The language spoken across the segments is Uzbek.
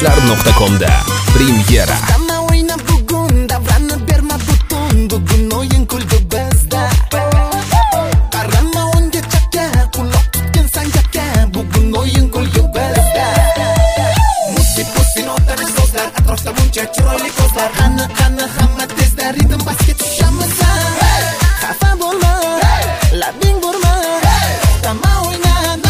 Yoshlar.com'da premyera. Hamma o'ynab bugun davrani berma butun, bugun o'yin kulgu bizda. Qarama o'ngga chakka, quloq tutgin sanjaqqa, bugun o'yin kulgu bizda. Musiqasi notani so'zlar, atrofda buncha chiroyli ko'zlar. Qani hamma tezda ritm basga tushamiz. Xafa bo'lma, labing burma, hamma o'yna.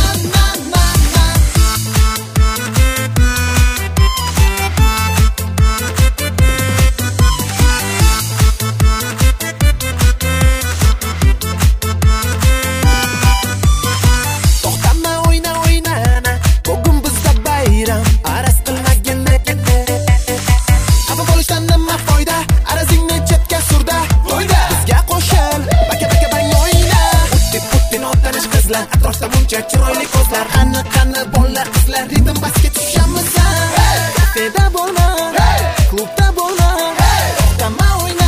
Atrofda buncha chiroyli ko'zlar, qani bolalar qizlar, ritm basga tushamiz. Kafeda bo'lma, klubda bo'lma, hamma o'yna.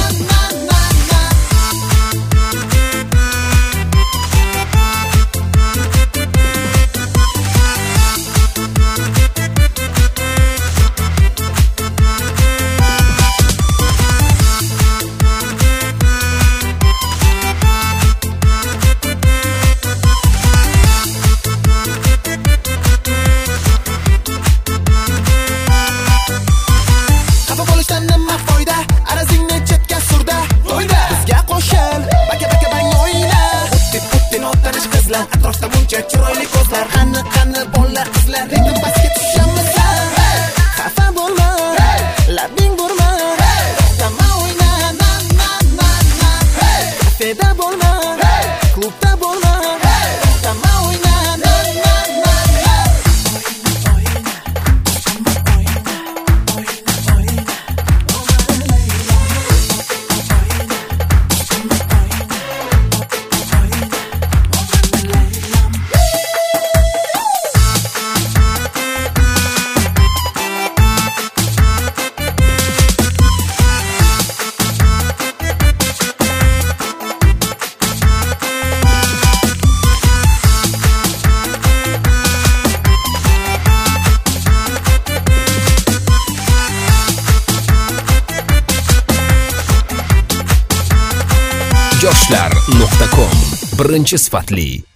Atrofda buncha chiroyli ko'zlar, qani bolalar qizlar, ritm basga tushamiz. Xafa bo'lma, labing burma, hamma o'yna. Kafeda bo'lma, klubda bo'lma, hamma o'yna. Yoshlar.com birinchi sifatli